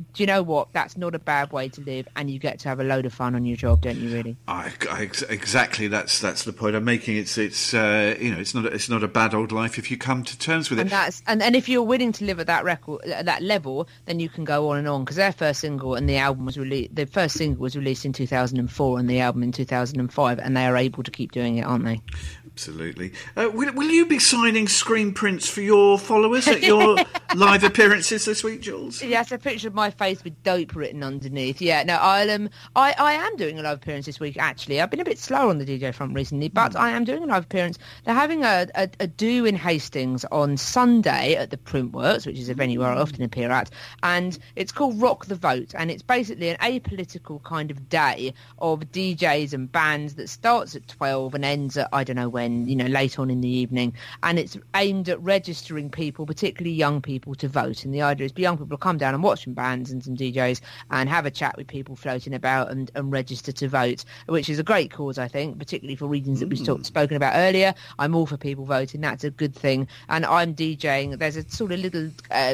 do you know what? That's not a bad way to live, and you get to have a load of fun on your job, don't you? Really? I, I, exactly. That's that's the point I'm making. It's it's uh, you know it's not it's not a bad old life if you come to terms with it. And that's and, and if you're willing to live at that record at that level, then you can go on and on. Because their first single and the album was released. The first single was released in two thousand four, and the album in two thousand five, and they are able to keep doing it, aren't they? Absolutely. Uh, will, will you be signing screen prints for your followers at your live appearances this week, Jules? Yes, a picture of my face with dope written underneath. Yeah, no, I'll, um, I, I am doing a live appearance this week, actually. I've been a bit slow on the D J front recently, but mm. I am doing a live appearance. They're having a, a, a do in Hastings on Sunday at the Printworks, which is a venue where I often appear at, and it's called Rock the Vote, and it's basically an apolitical kind of day of D Js and bands that starts at twelve and ends at, I don't know when, you know, late on in the evening, and it's aimed at registering people, particularly young people, to vote. And the idea is for young people to come down and watch some bands and some D Js and have a chat with people floating about and, and register to vote, which is a great cause, I think, particularly for reasons that we've talk, spoken about earlier. I'm all for people voting. That's a good thing. And I'm DJing. There's a sort of little uh,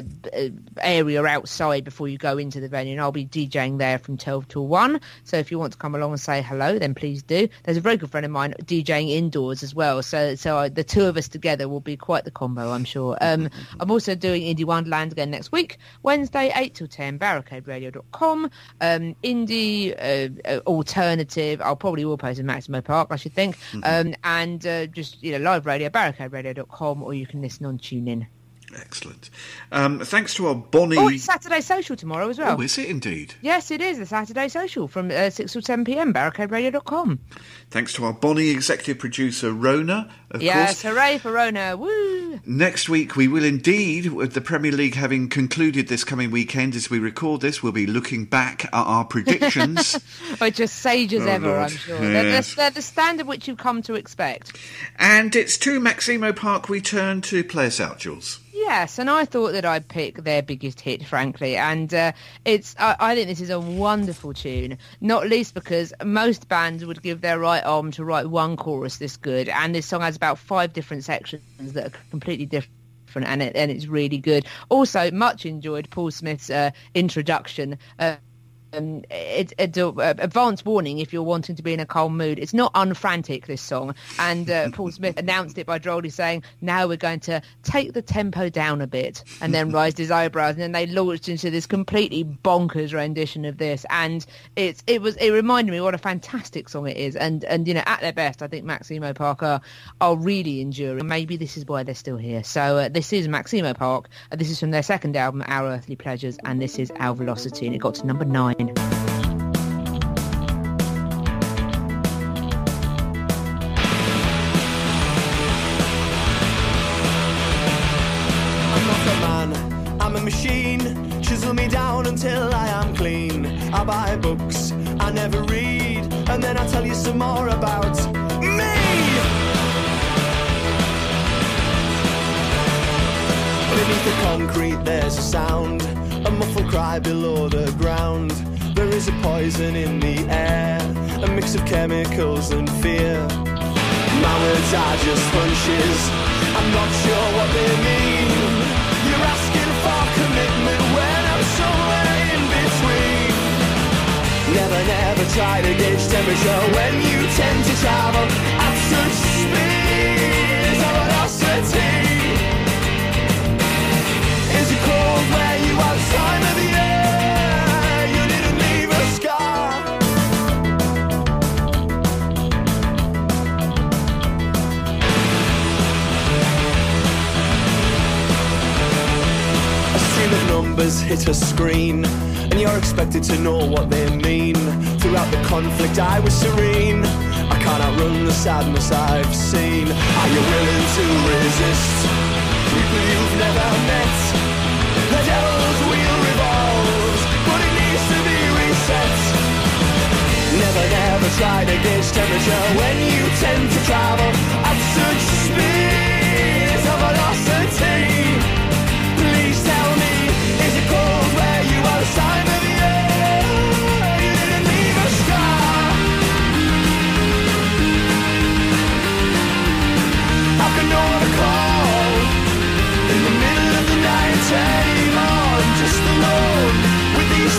area outside before you go into the venue, and I'll be DJing there from twelve till one. So if you want to come along and say hello, then please do. There's a very good friend of mine DJing indoors as well. So so I, the two of us together will be quite the combo, I'm sure. Um, I'm also doing Indie Wonderland again next week, Wednesday, eight till ten, barricade radio dot com. Um, indie, uh, uh, alternative, I'll probably will post in Maximo Park, I should think. Mm-hmm. Um, and uh, just, you know, live radio, barricade radio dot com, or you can listen on TuneIn. Excellent. Um, thanks to our Bonnie... Oh, it's Saturday Social tomorrow as well. Oh, is it indeed? Yes, it is, the Saturday Social from uh, six till seven p m, barricade radio dot com. Thanks to our Bonnie executive producer, Rona, of yes, course. Yes, hooray for Rona, woo! Next week we will indeed, with the Premier League having concluded this coming weekend as we record this, we'll be looking back at our predictions. Or just sage as oh, ever, Lord. I'm sure. Yes. They're, they're, they're the standard which you've come to expect. And it's to Maximo Park we turn to play us out, Jules. Yes, and I thought that I'd pick their biggest hit, frankly, and uh, it's. I, I think this is a wonderful tune, not least because most bands would give their right arm to write one chorus this good, and this song has about five different sections that are completely different, and it, and it's really good. Also, much enjoyed Paul Smith's uh, introduction. Uh, Um, it's it, uh, advance warning if you're wanting to be in a calm mood. It's not unfrantic, this song, and uh, Paul Smith announced it by drolly saying, now we're going to take the tempo down a bit, and then raised his eyebrows, and then they launched into this completely bonkers rendition of this, and it's it was it reminded me what a fantastic song it is, and and you know, at their best, I think Maximo Park are, are really enduring. Maybe this is why they're still here. So uh, this is Maximo Park, uh, this is from their second album, Our Earthly Pleasures, and this is Our Velocity, and it got to number nine. I'm not a man, I'm a machine. Chisel me down until I am clean. I buy books, I never read, and then I tell you some more about me. Beneath the concrete there's a sound, a muffled cry below the ground. There is a poison in the air, a mix of chemicals and fear. My words are just hunches, I'm not sure what they mean. You're asking for commitment when I'm somewhere in between. Never, never try to gauge temperature when you tend to travel at such speed. A velocity. Is it cold where you are this time of the year? Numbers hit a screen, and you're expected to know what they mean. Throughout the conflict I was serene, I can't outrun the sadness I've seen. Are you willing to resist people you've never met? The devil's wheel revolves, but it needs to be reset. Never, never try to gauge temperature when you tend to travel at such speed. It's a velocity. Please tell me, is it cold where you are this time of year? You didn't leave a scar. I can know what I call in the middle of the night. Anymore, I'm just alone with these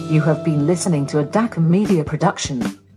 You have been listening to a D A C A Media production.